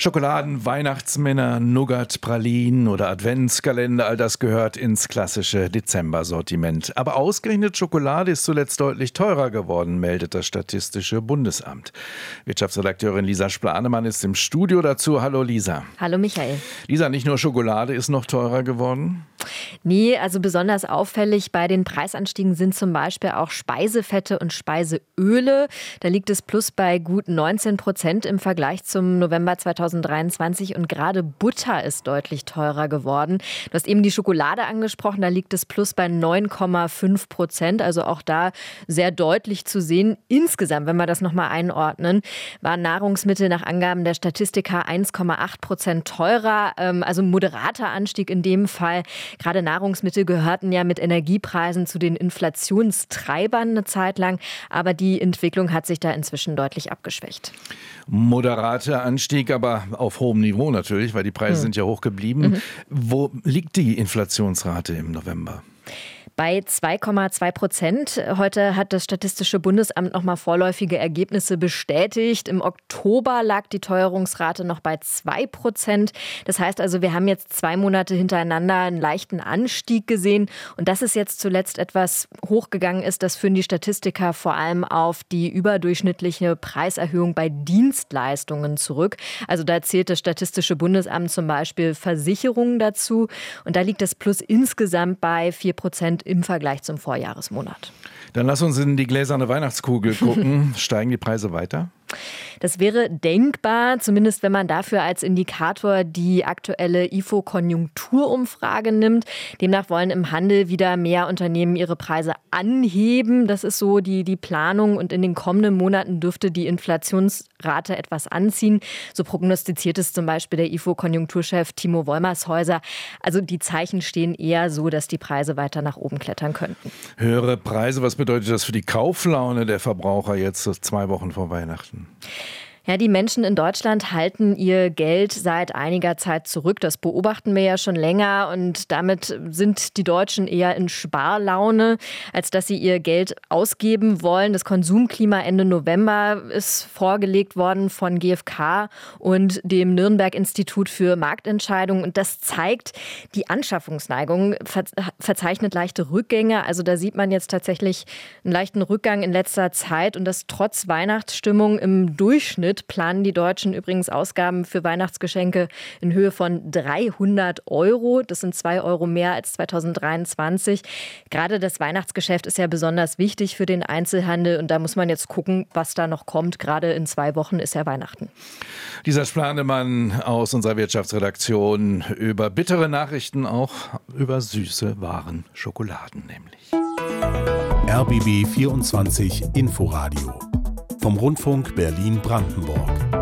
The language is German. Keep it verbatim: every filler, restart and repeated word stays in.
Schokoladen, Weihnachtsmänner, Nougat, Pralinen oder Adventskalender, all das gehört ins klassische Dezember-Sortiment. Aber ausgerechnet Schokolade ist zuletzt deutlich teurer geworden, meldet das Statistische Bundesamt. Wirtschaftsredakteurin Lisa Splanemann ist im Studio dazu. Hallo Lisa. Hallo Michael. Lisa, nicht nur Schokolade ist noch teurer geworden? Nee, also besonders auffällig bei den Preisanstiegen sind zum Beispiel auch Speisefette und Speiseöle. Da liegt es plus bei gut neunzehn Prozent im Vergleich zum November zweitausenddreiundzwanzig und gerade Butter ist deutlich teurer geworden. Du hast eben die Schokolade angesprochen, da liegt es plus bei neun Komma fünf Prozent, also auch da sehr deutlich zu sehen. Insgesamt, wenn wir das nochmal einordnen, waren Nahrungsmittel nach Angaben der Statistiker eins Komma acht Prozent teurer, also moderater Anstieg in dem Fall. Gerade Nahrungsmittel gehörten ja mit Energiepreisen zu den Inflationstreibern eine Zeit lang, aber die Entwicklung hat sich da inzwischen deutlich abgeschwächt. Moderater Anstieg, aber auf hohem Niveau natürlich, weil die Preise hm. sind ja hoch geblieben. Mhm. Wo liegt die Inflationsrate im November? Bei zwei Komma zwei Prozent. Heute hat das Statistische Bundesamt noch mal vorläufige Ergebnisse bestätigt. Im Oktober lag die Teuerungsrate noch bei zwei Prozent. Das heißt also, wir haben jetzt zwei Monate hintereinander einen leichten Anstieg gesehen. Und dass es jetzt zuletzt etwas hochgegangen ist, das führen die Statistiker vor allem auf die überdurchschnittliche Preiserhöhung bei Dienstleistungen zurück. Also da zählt das Statistische Bundesamt zum Beispiel Versicherungen dazu. Und da liegt das Plus insgesamt bei vier Prozent im Vergleich zum Vorjahresmonat. Dann lass uns in die gläserne Weihnachtskugel gucken. Steigen die Preise weiter? Das wäre denkbar, zumindest wenn man dafür als Indikator die aktuelle I F O-Konjunkturumfrage nimmt. Demnach wollen im Handel wieder mehr Unternehmen ihre Preise anheben. Das ist so die, die Planung. Und in den kommenden Monaten dürfte die Inflationsrate etwas anziehen. So prognostiziert es zum Beispiel der I F O-Konjunkturchef Timo Wollmershäuser. Also die Zeichen stehen eher so, dass die Preise weiter nach oben klettern könnten. Höhere Preise, was bedeutet das für die Kauflaune der Verbraucher jetzt zwei Wochen vor Weihnachten? Ja, die Menschen in Deutschland halten ihr Geld seit einiger Zeit zurück. Das beobachten wir ja schon länger und damit sind die Deutschen eher in Sparlaune, als dass sie ihr Geld ausgeben wollen. Das Konsumklima Ende November ist vorgelegt worden von G f K und dem Nürnberg-Institut für Marktentscheidungen. Und das zeigt, die Anschaffungsneigung verzeichnet leichte Rückgänge. Also da sieht man jetzt tatsächlich einen leichten Rückgang in letzter Zeit und das trotz Weihnachtsstimmung im Durchschnitt. Planen die Deutschen übrigens Ausgaben für Weihnachtsgeschenke in Höhe von dreihundert Euro. Das sind zwei Euro mehr als zweitausenddreiundzwanzig. Gerade das Weihnachtsgeschäft ist ja besonders wichtig für den Einzelhandel und da muss man jetzt gucken, was da noch kommt. Gerade in zwei Wochen ist ja Weihnachten. Lisa Splanemann aus unserer Wirtschaftsredaktion über bittere Nachrichten, auch über süße Waren, Schokoladen nämlich. R B B vierundzwanzig Inforadio vom Rundfunk Berlin-Brandenburg.